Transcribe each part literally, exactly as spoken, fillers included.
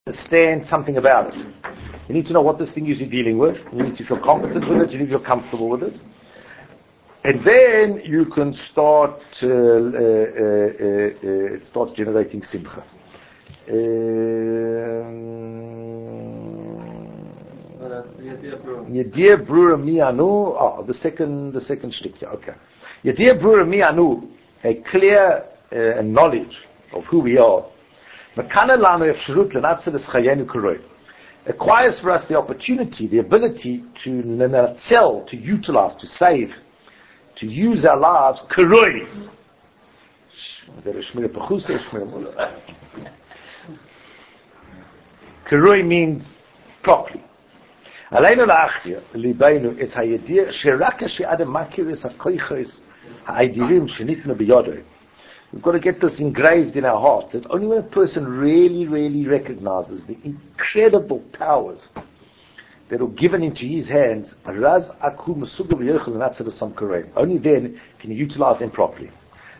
understand something about it. You need to know what this thing is you're dealing with. You need to feel competent with it. You need to feel comfortable with it. And then you can start uh, uh, uh, uh, start generating simcha. Yediyah brura mi anu. Oh, the second, the second shtick. Yeah, okay. Yediyah brura mi anu. A clear uh, knowledge of who we are. Acquires for us the opportunity, the ability to nenatzel, to utilize, to save, to use our lives. Karoi. Karoi means properly. Aleinu la'achdir libeinu es hayediyah sheraka she'adam makir es hakoichos ha'adirim shenitnu biyodoi. We've got to get this engraved in our hearts, that only when a person really, really recognizes the incredible powers that are given into his hands, only then can he utilize them properly.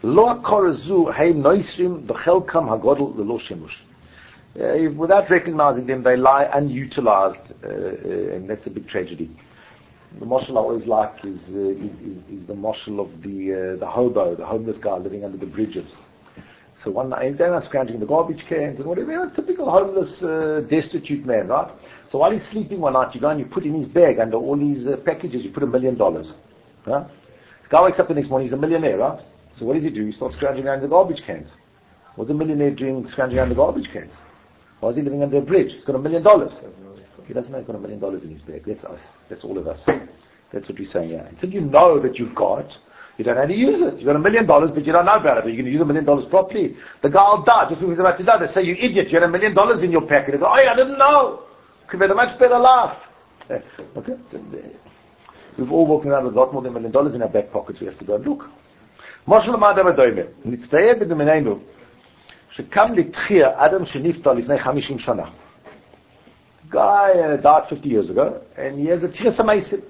Uh, without recognizing them, they lie unutilized, uh, uh, and that's a big tragedy. The mashal I always like is, uh, is, is, is the mashal of the uh, the hobo, the homeless guy living under the bridges. So one night, they're not scrounging the garbage cans and whatever. They're a typical homeless, uh, destitute man, right? So while he's sleeping one night, you go and you put in his bag under all these uh, packages, you put a million dollars. Huh? The guy wakes up the next morning, he's a millionaire, right? So what does he do? He starts scrounging around the garbage cans. What's a millionaire doing scrounging around the garbage cans? Why is he living under a bridge? He's got a million dollars. He doesn't know he's got a million dollars in his bag. That's us. That's all of us. That's what we're saying here. Until you know that you've got, you don't know how to use it. You've got a million dollars, but you don't know about it. Are you going to use a million dollars properly? The guy will die just because he's about to die. They say, you idiot, you had a million dollars in your packet. They go, oh, I didn't know. Could have had a much better life. Okay? We've all walking around with a lot more than a million dollars in our back pockets. We have to go and look. Moshe l'mad abadoyme. Nitztayeh b'dumenenu. Shekam litchia Adam shenifta lifnei chamishim shana. Guy uh, died fifty years ago, and he has a tchia samaisim.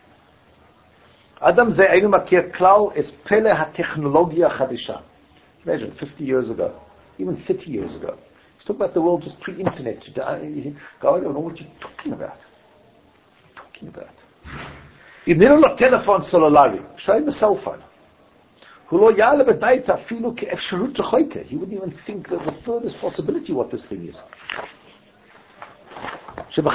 Adam ze einu makir klal es pele ha-technologia chadisha. Imagine, fifty years ago, even thirty years ago. He's talking about the world just pre-internet. God, I don't know what you're talking about. Talking about. If there was a telephone sololari, show him the cell phone. He wouldn't even think there's the furthest possibility what this thing is. This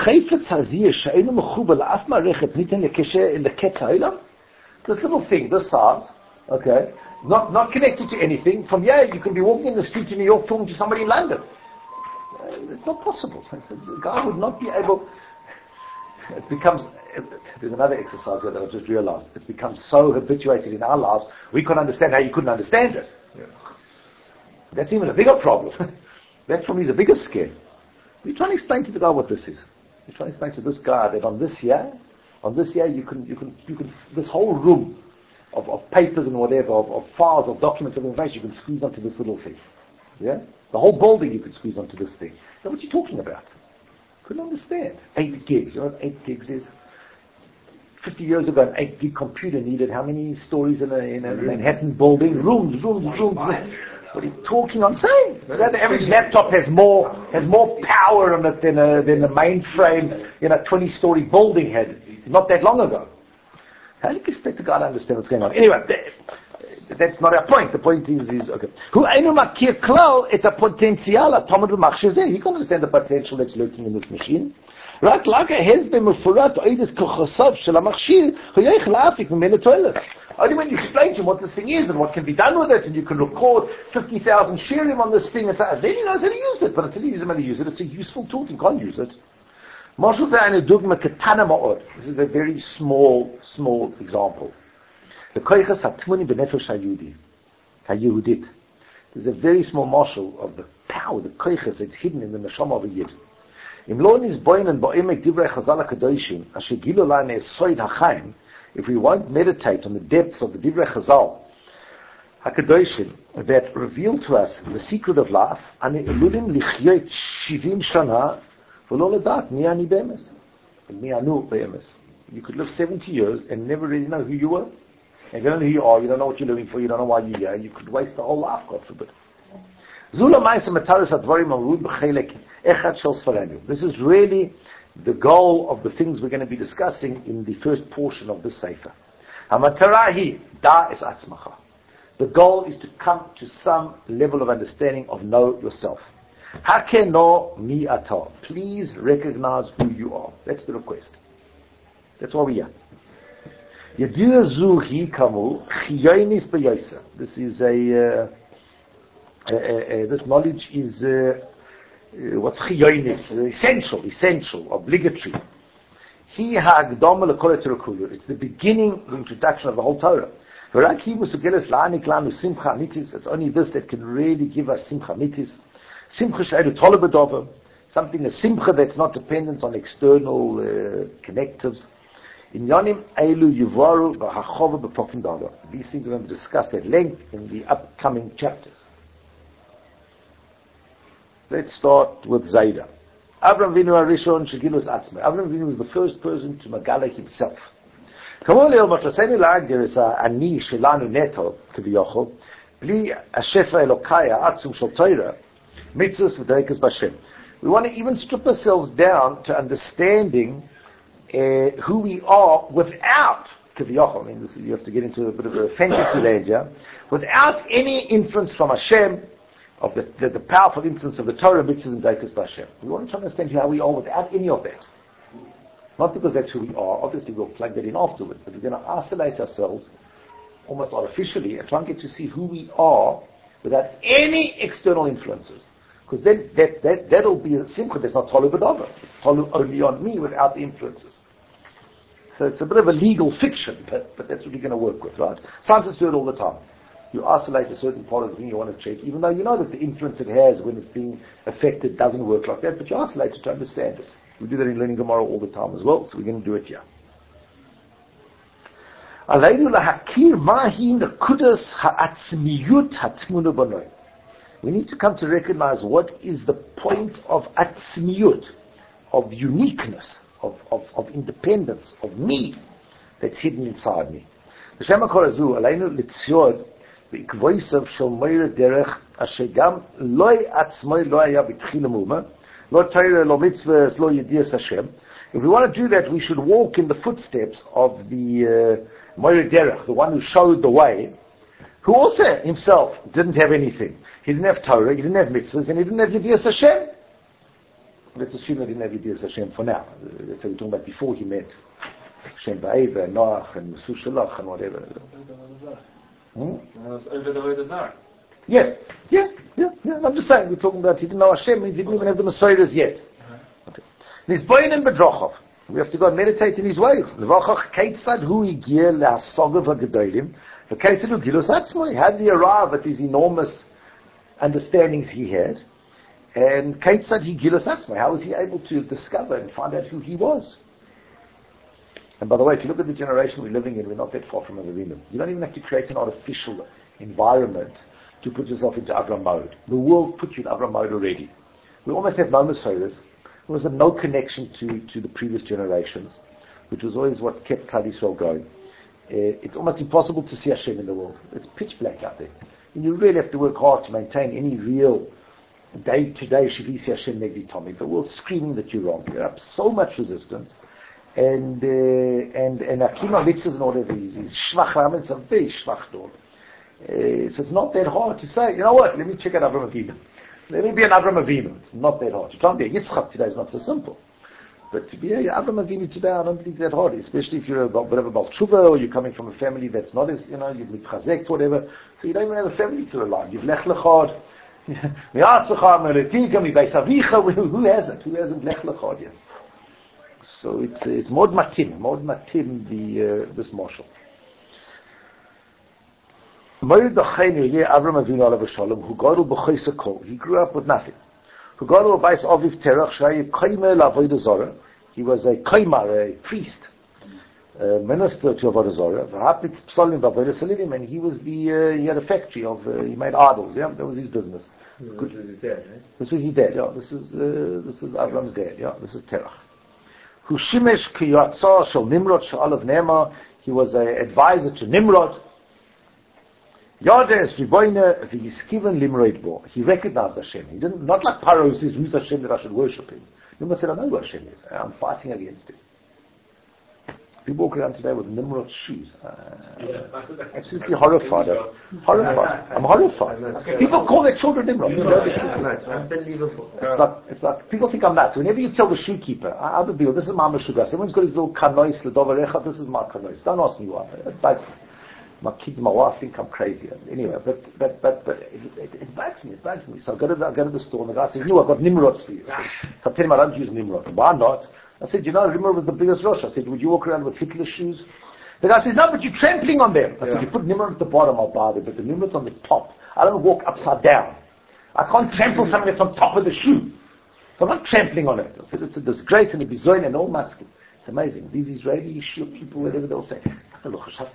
little thing, this size, okay, not not connected to anything. From here, you can be walking in the street in New York talking to somebody in London. Uh, it's not possible. The guy would not be able. It becomes. There's another exercise here that I've just realized. It becomes so habituated in our lives, we can't understand how you couldn't understand it. Yeah. That's even a bigger problem. That for me is a bigger scare. We're trying to explain to the guy what this is. We're trying to explain to this guy that on this year, on this year you can, you can, you can, this whole room of, of papers and whatever, of, of files, of documents, of information, you can squeeze onto this little thing. Yeah? The whole building you could squeeze onto this thing. Now what are you talking about? Couldn't understand. Eight gigs. You know what eight gigs is? Fifty years ago, an eight gig computer needed how many stories in a, in a Manhattan building? Rooms, rooms, rooms. What are you talking on saying? So that the average laptop has more has more power on it than a than a mainframe in a twenty story building had not that long ago. How do you expect a guy to understand what's going on? Anyway, that's not our point. The point is, is okay. Who einu makir klal et ha-potential ha-tomad l'machshav zeh. He can understand the potential that's lurking in this machine. רק like has במפורט oides kochosov shel ha-machshir hu yoich la'afik mimenu toiles. Only when you explain to him what this thing is and what can be done with it, and you can record fifty thousand shirim on this thing, and then he knows how to use it. But until you use him how to use it, it's a useful tool. You can't use it. This is a very small, small example. The koiches hatmuni b'nefesh hayudi, hayehudit. There's a very small marshal of the power, the koiches that's hidden in the neshama of a yid. If we won't meditate on the depths of the Divrei Chazal HaKadoshim that reveal to us the secret of life, you could live seventy years and never really know who you were. And you don't know who you are, you don't know what you're living for, you don't know why you're here, you could waste the whole life, God forbid. Echad Shel Sfarenu. This is really the goal of the things we're going to be discussing in the first portion of this Sefer. Hamatarahi da es atzmacha. The goal is to come to some level of understanding of know yourself. Hakeno mi ata. Please recognize who you are. That's the request. That's why we're here. Yediyah zu hi kamu chiyonis beyoser. This is a, uh, uh, uh, uh, this knowledge is uh, uh, what's chiyonis? Uh, essential, essential, obligatory. Hi ha'agdama l'kol Torah. It's the beginning, the introduction of the whole Torah. It's only this that can really give us simcha mitis. Simcha she'edu tola b'dover. Something, a simcha that's not dependent on external uh, connectives. In Yonim Eilu Yivaru V'Hachova B'Profim Dava. These things are going to be discussed at length in the upcoming chapters. Let's start with Zayda. Avram Vinu Arishon Shegilus Atzmei. Avram Vinu was the first person to Magala himself. Kamol El Matraseni La'agdir is Ani Shelanu Neto K'Viyochol Bli Ashefa Elokaya Atzum Shel Torah Mitzvahs V'Dreikas B'Shem. We want to even strip ourselves down to understanding Uh, who we are without Kaviyachol. I mean, this is, you have to get into a bit of a fantasy land, yeah? Without any influence from Hashem, of the, the, the powerful influence of the Torah, mitzvahs, and daikas b'Hashem. We want to understand how we are without any of that. Not because that's who we are. Obviously, we'll plug that in afterwards. But we're going to isolate ourselves almost artificially and try and get to see who we are without any external influences. Because then that, that, that'll be a simcha that's not tolu b'dover. It's tolu only on me without the influences. So it's a bit of a legal fiction, but, but that's what you're going to work with, right? Scientists do it all the time. You isolate a certain part of the thing you want to check, even though you know that the influence it has when it's being affected doesn't work like that, but you isolate it to understand it. We do that in learning Gemara all the time as well, so we're going to do it here. We need to come to recognize what is the point of atzmiyut, of uniqueness, of, of, of independence, of me, that's hidden inside me. L'shem hakol hazu, aleinu litziod b'ikvoisav shel meir derech asher gam loy atzmoi lo haya b'tchila muma, lo Torah, lo mitzvahs, lo yediyas Hashem. If we want to do that, we should walk in the footsteps of the uh, meir derech, the one who showed the way, who also himself didn't have anything. He didn't have Torah, he didn't have mitzvahs, and he didn't have Yediyas Hashem. Let's assume that he didn't have Yediyas Hashem for now. That's what we're talking about before he met Shem Ba'eva, and Noach, and Mesu Shalach, and whatever. Hmm? Yeah, yeah, yeah, yeah. I'm just saying, we're talking about he didn't know Hashem, means he didn't even have the Messiahs yet. Okay. Nisboyin and Bedrochov. We have to go and meditate in his ways. Levachach Keitzad hu igiel le'asogav ha'gedolim. How did he arrive at these enormous understandings he had? And Keitzad he gilus atzmai. How was he able to discover and find out who he was? And by the way, if you look at the generation we're living in, we're not that far from Avinu. You don't even have to create an artificial environment to put yourself into Avram mode. The world put you in Avram mode already. We almost have no Messiahs. There was a no connection to, to the previous generations, which was always what kept Klal Yisrael going. Uh, it's almost impossible to see Hashem in the world. It's pitch black out there. And you really have to work hard to maintain any real day-to-day Shivisi Hashem Negdi Tommy. The world's screaming that you're wrong. You're up so much resistance. And uh, and and Akima Mitzvahs and all of these, these Shvach Ramen, it's a very Shvach dog. Uh, so it's not that hard to say, you know what, let me check out Avram Avinu. Let me be an Avram Avinu. It's not that hard. To try and be a Yitzchak today is not so simple. But to be a Avram Avinu today, I don't think that hard, especially if you're a whatever Baal Tshuva, or you're coming from a family that's not as, you know, you've been chazek, whatever, so you don't even have a family to rely on. You've lech lechad, mi'atzecha, me'letika, mi'beis avicha, who hasn't? Who hasn't lech lechad yet? So it's, it's mod matim, mod matim, the, uh, this marshal. Avram Avinu alav shalom, who gadol b'choyse kol, he grew up with nothing. He was a kaimar, a priest, a minister to Avodah Zarah. And he was the, uh, he had a factory of, uh, he made idols, yeah, that was his business. This was his dad, right? This was his dad, yeah, this is, uh, this is Avram's dad, yeah, this is Terach. Who shimesh kiyatsa shel Nimrod she'alav nema, he was an advisor to Nimrod. Yodes Riboine v'yiskiven limroid bo. He recognized Hashem. He didn't, not like Paro who says, who's Hashem that I should worship him. Nimrod said, I know who Hashem is. I'm fighting against him. People walk around today with Nimrod's shoes. Uh, yeah. Absolutely horrified. Horrified. I'm horrified. People call their children Nimrod. It's unbelievable. It's like, it's like, people think I'm nuts. Whenever you tell the shoekeeper, I, I don't deal, this is my Meshugas. Everyone's got his little kanois, ledovarecha, this is my kanois. Don't ask me why. It bugs me. My kids, my wife think I'm crazy. Anyway, but but but but it, it, it bugs me. It bugs me. So I go to the, I go to the store and the guy says, "No, I've got Nimrods for you." So I tell him I don't use Nimrods. Why not? I said, "You know, Nimrod was the biggest Rosh." I said, "Would you walk around with Hitler's shoes?" The guy says, "No, but you're trampling on them." I yeah. said, "You put Nimrod at the bottom, I'll buy them, but the Nimrod's on the top. I don't walk upside down. I can't trample something that's on top of the shoe. So I'm not trampling on it." I said, "It's a disgrace and a bizoin and all masculine." It's amazing. These Israeli Shia people, whatever they'll say. Yeah.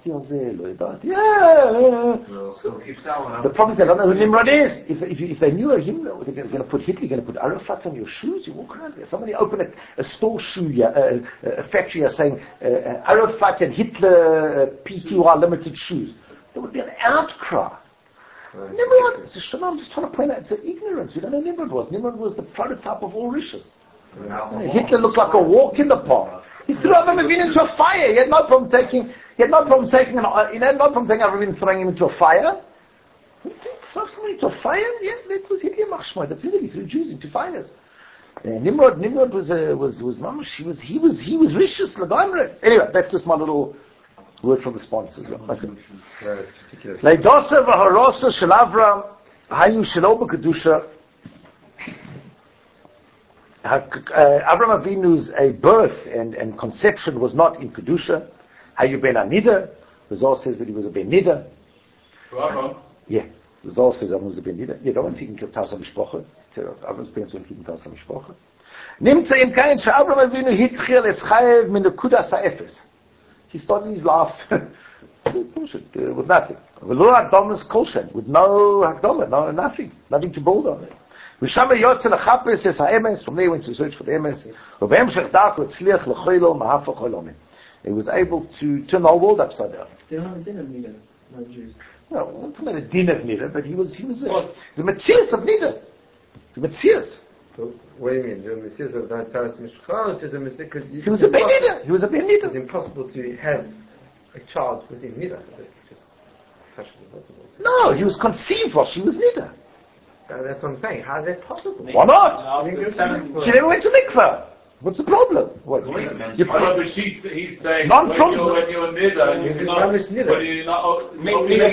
The problem is they don't know who Nimrod is. If, if, if they knew him, they're going to put Hitler, you're going to put Arafat on your shoes. You walk around there. Somebody open a, a store shoe, uh, a factory, saying uh, Arafat and Hitler uh, P T Y limited shoes. There would be an outcry. Right. Nimrod, it's a I'm just trying to point out, it's an ignorance. We don't know who Nimrod was. Nimrod was the prototype of all riches. Yeah. Hitler looked like a walk in the park. He threw Avraham Avinu into a fire. He had no problem taking. He had no problem taking. An, he had no problem taking Avraham Avinu, throwing him into a fire. Throw somebody into a fire? Yeah, that was Hitler Machshmai. That's really he threw Jews into fires. Uh, Nimrod, Nimrod was uh, was was mamash. He was he was he was vicious. Anyway, that's just my little word from the sponsors. Okay. Leidosa v'harosa shel Avram hayu shelo b'kedusha. Uh, Avraham Avinu's a birth and, and conception was not in Kedusha. Hayu ben Anida. The Zohar says that he was a ben Nida. Avraham? Yeah. The Zohar says Avraham was a ben Nida. Yeah, don't want to keep Tasa Mishpocha. Avraham's parents won't keep Tasa Mishpocha. Nimtza im kain she'Avraham Avinu hitchil es chayev min nekudas ha'efes. He started his life bullshit, uh, with nothing. V'lo hakdomas kolshen, with no hakdoma, no nothing, nothing to build on. From there he went to search for the emes. He was able to turn the whole world upside down. They don't have a din of Nida, no Jews. No, I'm not talking about a din of Nida, but he was he was a, the Matthias of Nida. It's a Matthias. So, what do you mean? The Matthias of the Taras Mishcha, which is a Matthias? He was a Ben Nida. He was a Ben Nida. It's impossible to have a child within Nida. It's just practically impossible. No, he was conceived while she was Nida. Uh, that's what I'm saying. How is that possible? Why not? She never went to mikveh. What's the problem? What? You know, but she's, he's saying non when from you're, when you're nidda, you're not, when you're not, nidda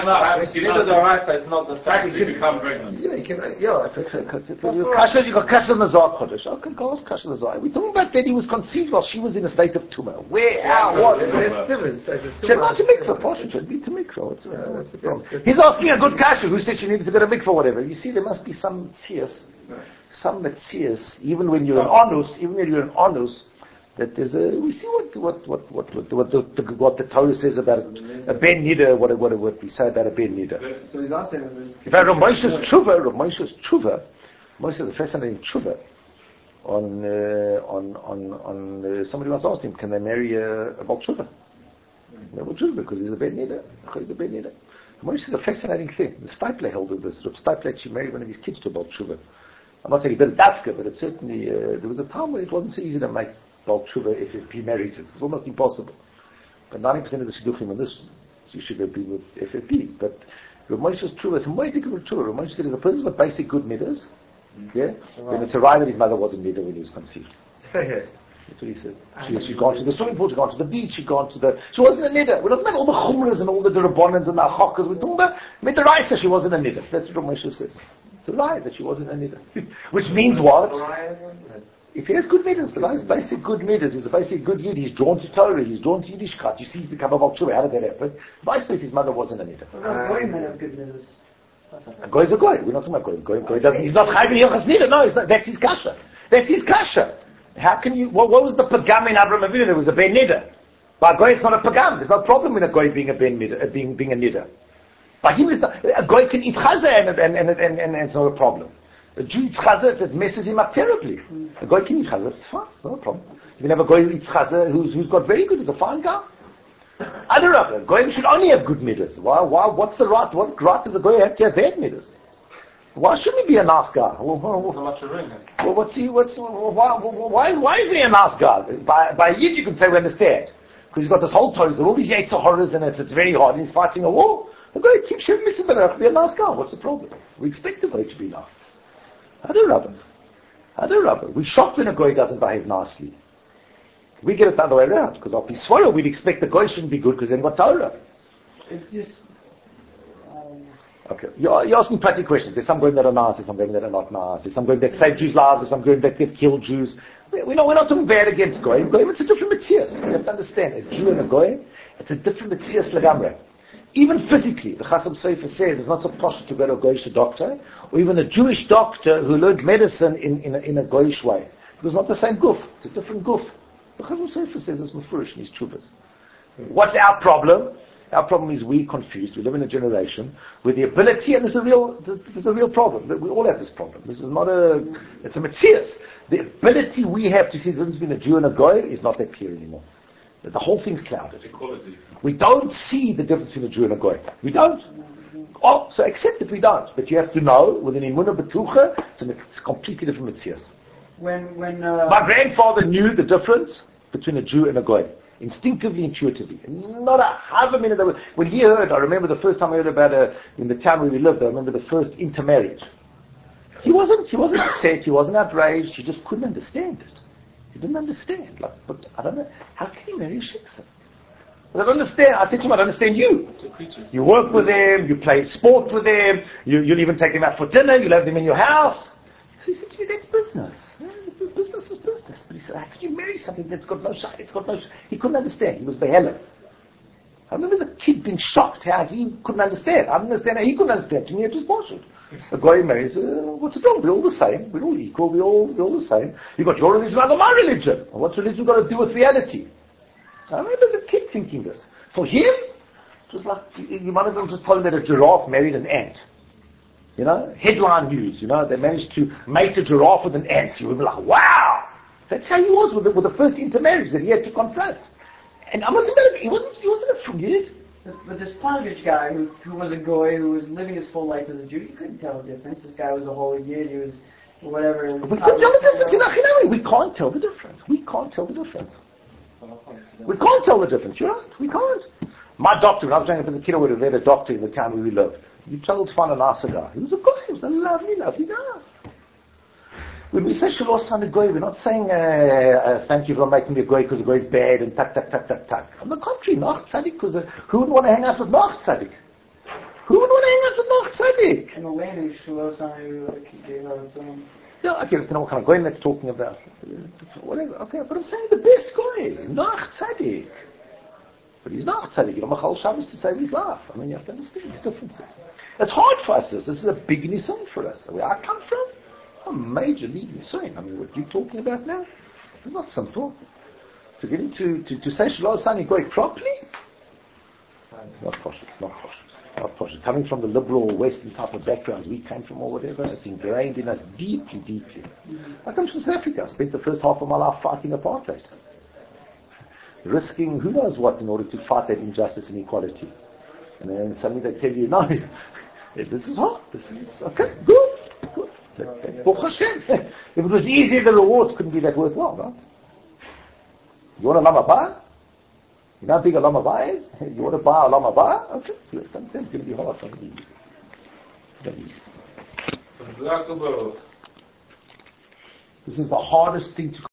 the right side, it's not the fact that you become pregnant. Yeah, you can, uh, yeah. Kasha, you got Kasha Nazar Kodesh. Okay, go ask Kasha Nazar. We're talking about that he was conceived while she was in a state of tumor. Where, how, what? That's different. She had not to mikveh, Pasha. She had been to mikveh. What's the problem? He's asking a good Kasha. Who said she needed to go to mikveh, whatever. You see, there must be some tears. Some Metzias, even when you're an onus, even when you're an onus, that there's a, we see what, what, what, what, what, what, the, the, what the Torah says about a Ben Nida, what, what, what we say about a Ben Nida. So he's asking, in fact, Rav Moshe's Tshuva, Rav Moshe's Tshuva, Moshe has a fascinating Tshuva on, uh, on, on, on, uh, somebody once asked him, can they marry a, a Baal Tshuva? Mm-hmm. Baal Tshuva, because he's a Ben Nida, he's a Ben Nida. Moshe is a fascinating thing. The Stipler held with this. Rav Stipler actually married one of his kids to a Baal Tshuva. I'm not saying he did it dafka, but it certainly, uh, there was a time where it wasn't so easy to make Baal Tshuva if, if he married it. It was almost impossible. But ninety percent of the shidduchim in this yeshiva be with F F Ps. But Rav Moshe's Tshuva is a way different Tshuva. Rav Moshe said if a person's got basic good midas, mm-hmm. yeah, right. then it's a right that his mother wasn't niddah when he was conceived. Yes. That's what he says. She, she'd gone to the swimming pool, she'd gone to the beach, she'd gone to the... She wasn't a niddah. We're not talking about all the chumras and all the derabonans and the achakas. We're talking about midaraisa, she wasn't a niddah. That's what Rav Moshe says. It's a lie that she wasn't a niddah. Which means what? If he has good midas, the lie is basic good midas. He's a basic good yid. He's drawn to Torah. He's drawn to Yiddishkeit. You see, he's become a Baal Tshuva. How did that happen? Vice versa, his mother wasn't a niddah. A goy may have good midas. A goy is a goy. We're not talking about goy. Goy, goy doesn't, he's not chayv hilchas niddah. No, it's not, that's his kasha. That's his kasha. How can you? What, what was the pagam in Avraham Avinu? There was a ben niddah. But a goy is not a pagam. There's no problem in a goy being a ben niddah, uh, being being a niddah. But even a goy can eat chazer and, and, and, and, and, and it's not a problem. A Jew eats chazer, it messes him up terribly. A goy can eat chazer, it's fine, it's not a problem. You can have a goy who eats chazer who's, who's got very good, he's a fine guy. Other Rabba, Goyim should only have good midas. Why, why, what's the right, what right does a Goy have to have bad midas? Why shouldn't he be a nice guy? Well, well, well, what's he, what's, why, why, why is he a nice guy? By, by Yid you can say we understand. Because he's got this whole Torah, all these Yetzer horrors in it, it's very hard, and he's fighting a war. The Goy keeps showing mitzvah, be a nice guy. What's the problem? We expect the Goy to be nice. Other Rabba. Other Rabba. We shocked when a Goy doesn't behave nicely. We get it the other way around, because I'll be swallow, we'd expect the Goy shouldn't be good because then what Torah? It's just... Um, okay, you're, you're asking practical questions. There's some Goyim that are nice, there's some Goyim that are not nice, there's some Goyim that save Jews' lives, there's some Goyim that get killed Jews. We're not, we're not talking bad against Goyim. Goyim, it's a different Matthias. You have to understand, a Jew and a Goyim, it's a different Matthias Lagamre. Even physically, the Chasam Sofer says it's not so posh to go to a Goyish doctor, or even a Jewish doctor who learned medicine in, in, a, in a Goyish way. It's not the same goof, it's a different goof. The Chasam Sofer says it's mafurish in his chuvas. What's our problem? Our problem is we're confused. We live in a generation where the ability, and there's a real, there's a real problem. We all have this problem. This is not a, it's a Matthias. The ability we have to see the difference between a Jew and a Goy is not that clear anymore. The whole thing's clouded. Equality. We don't see the difference between a Jew and a Goy. We don't. Oh, so accept it, we don't. But you have to know, with an Emunah Betucha, it's a, it's a completely different Matthias. When, when, uh, My grandfather knew the difference between a Jew and a Goy. Instinctively, intuitively. Not a half a minute. When he heard, I remember the first time I heard about a, in the town where we lived, I remember the first intermarriage. He wasn't, he wasn't upset, he wasn't outraged, he just couldn't understand it. He didn't understand. Like, but I don't know, how can you marry a shiksa? I don't understand. I said to him, I don't understand you. You work with them, you play sport with them, you, you'll even take them out for dinner, you'll have them in your house. So he said to me, that's business. Business is business. But he said, how can you marry something that's got no shot? It's got no shot. He couldn't understand. He was beheaded. I remember as a kid being shocked how he couldn't understand. I didn't understand how he couldn't understand. To me, it was bullshit. A guy marries, uh, what's it all? We're all the same. We're all equal. We're all, we're all the same. You got your religion, I got my religion. And what's religion got to do with reality? I remember as a kid thinking this. For him, it was like, you might as well just tell him that a giraffe married an ant. You know, headline news, you know, they managed to mate a giraffe with an ant. You would be like, wow! That's how he was with the, with the first intermarriage that he had to confront. And I must admit, he wasn't, he wasn't a fool. But, but this Panovich guy, who, who was a goy, who was living his full life as a Jew, you couldn't tell the difference. This guy was a holy Yid, he was whatever. And we couldn't tell the difference. You know, we can't tell the difference. We can't tell the difference. We can't tell the difference, you're right. We can't. My doctor, when I was growing up as a kid, I would have had a doctor in the town where we lived. You told to find a nicer guy. He was a guy. He was a lovely, lovely guy. When we say Shalos on a goy, we're not saying, uh, uh, thank you for making me a goy because the goy is bad and tak, tak, tak, tak, tak. On the contrary, Nach Tzaddik, because uh, who would want to hang out with Nach Tzaddik? Who would want to hang out with Nach Tzaddik? And the land is Shalos on Yeah, okay, let's know what kind of goy that's talking about. Whatever, okay, but I'm saying the best goy, Nach Tzaddik. But he's not tzaddik. You know, Machal Shabbos to save his life. I mean, you have to understand these differences. It's hard for us. This, this is a big nisun for us. Where I come from, a major league nisun. I mean, what you're talking about now, it's not simple. To get into, to, to say Shalom Sani Goy properly, it's not posh. It's not posh. It's not posh. Coming from the liberal Western type of backgrounds we came from or whatever, it's ingrained in us deeply, deeply. Mm-hmm. I come from South Africa. I spent the first half of my life fighting apartheid. Risking who knows what in order to fight that injustice and equality. And then suddenly they tell you, no, this is hard, this is, okay, good, good. If it was easy, the rewards couldn't be that worthwhile, right? You want a lama bar? You know how big a lama bar is? You want to buy a lama bar? Okay, let's understand, it's going to be hard, it's going to be easy. It's going to be easy. This is the hardest thing to